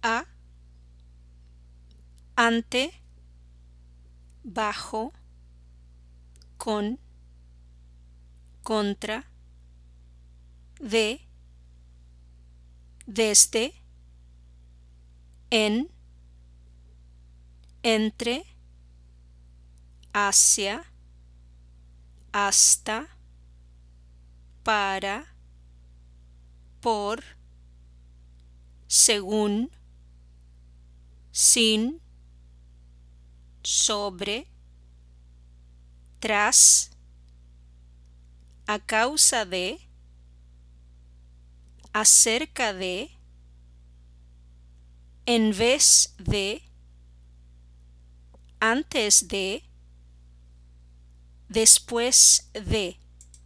a, ante, bajo, con, contra, de, desde, en, entre, hacia, hasta, para, por, según, sin, sobre, tras, a causa de, acerca de, en vez de, antes de, después de.